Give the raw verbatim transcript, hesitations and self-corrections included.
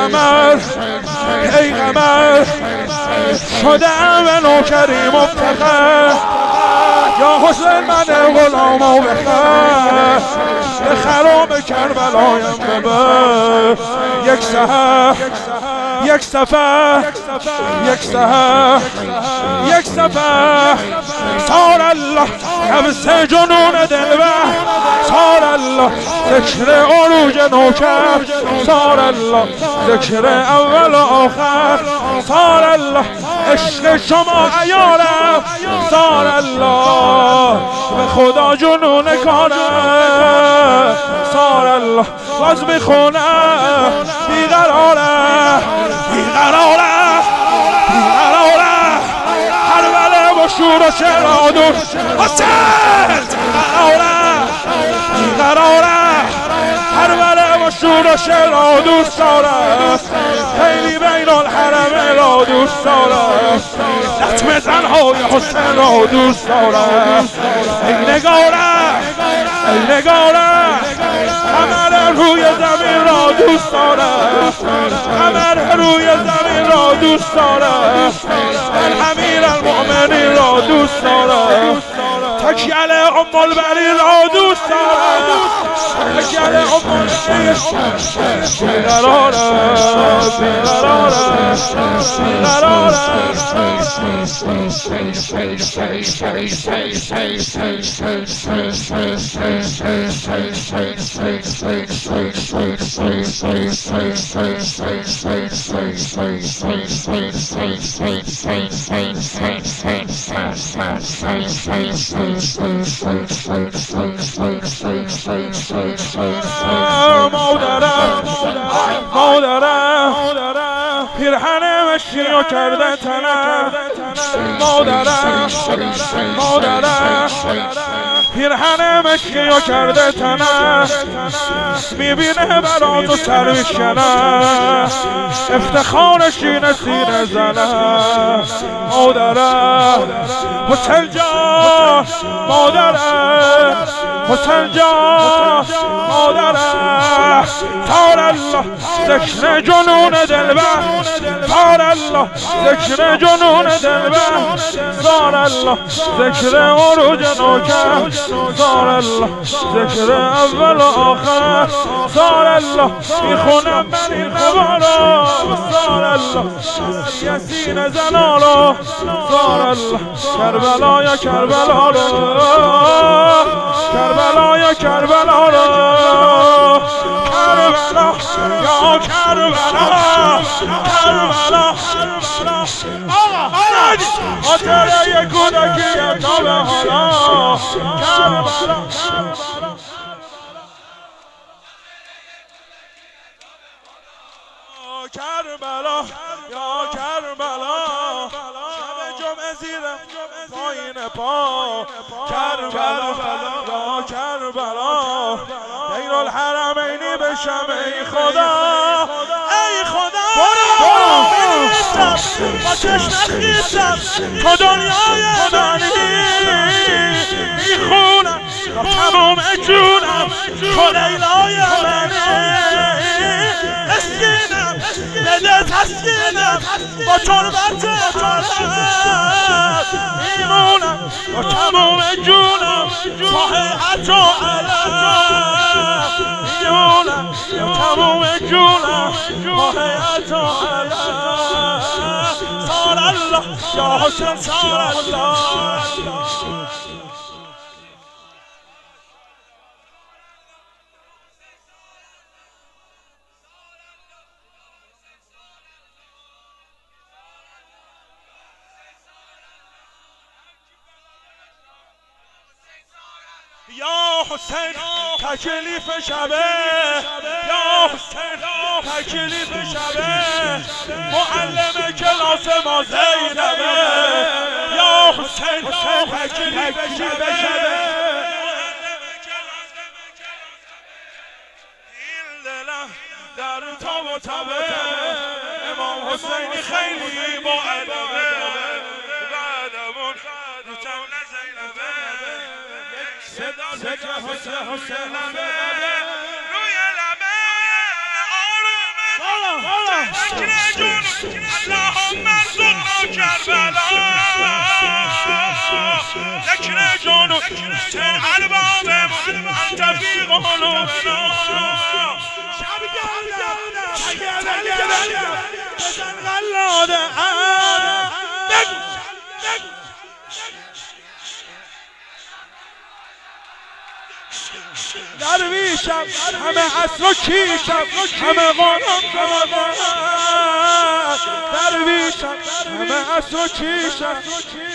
قمر ای قمر شدم به نوکری مفتخر یا حسین من غلام و بخر به خرام کربلایم ببر یک سحر یک سفر یک سحر یک سفر صار الله نفس جنون دلبر صار الله ذکر عروج نوکر صار الله ذکر اول و آخر صار الله عشق شما عیارم صار الله به خدا جنون کارم صار الله باز میخونم بیقرارم بیقرارم بیقرارم هر وله و شور و شرادون حسین بیقرارم بیقرارم هر وله و شور و شرا دوست دارم خیلی بین الحرم را دوست دارم لطم زنهای حسین را دوست دارم ای نگارم ای نگارم قمر روی زمین را دوست دارم قمر روی زمین را دوست دارم من امیر المؤمنین را دوست دارم تکیل ام البرین را دوست دارم تکیل ام البرین بیقرارم بیقرارم مادرم مادرم پیرهن مشکیو کرده تنم مادرم مادرم پیرهن مشکیو کرده تنم میبینه برات و سر میشکنم افتخار شینه سینه زنم مادرم حسین جان مادرم حسین جان مادرم صار الله ذکر جنون دلبر صار الله ذکر جنون دلبر صار الله ذکر عروج نوکر صار الله ذکر اول و آخر صار الله میخونم من این قبارا صار الله یسین زنارا صار الله کربلا یا کربلا رو کربلا یا کربلا رو کربلا یا کربلا کربلا آقا خاطره یک کودکیه تا به حالا کربلا کربلا یا کربلا شب جمعه زیرم پایین پا کربلا یا کربلا بین الحرمینی بشم ای خدا ای خدا برو برو با چشم خیسم تو دنیای منی میخونم با تمام جونم تو لیلای منی اسکینم بده تسکینم با تربت میمونم با تمام جونم با حیعت و علم میمونم با تمام جونم با حیعت و علم صار الله یا حسین صار الله یا حسین تکلیف شبه یا حسین تکلیف شبه معلم کلاس ما زینبه یا حسین تکلیف شبه این دلم در تاب و تبه امام حسینی خیلی با ادبه بعدمون روتون زینبه صدا صدا حسین حسین لبه روی لبه آرومه ذکر جون اللهم ارزقنا کربلا ذکر جون تن البابمون انت فی قلوبنا شب گردم گردم بزن غلاده درویشم همه عصر و کیشم همه غالم همه درویشم همه عصر و کیشم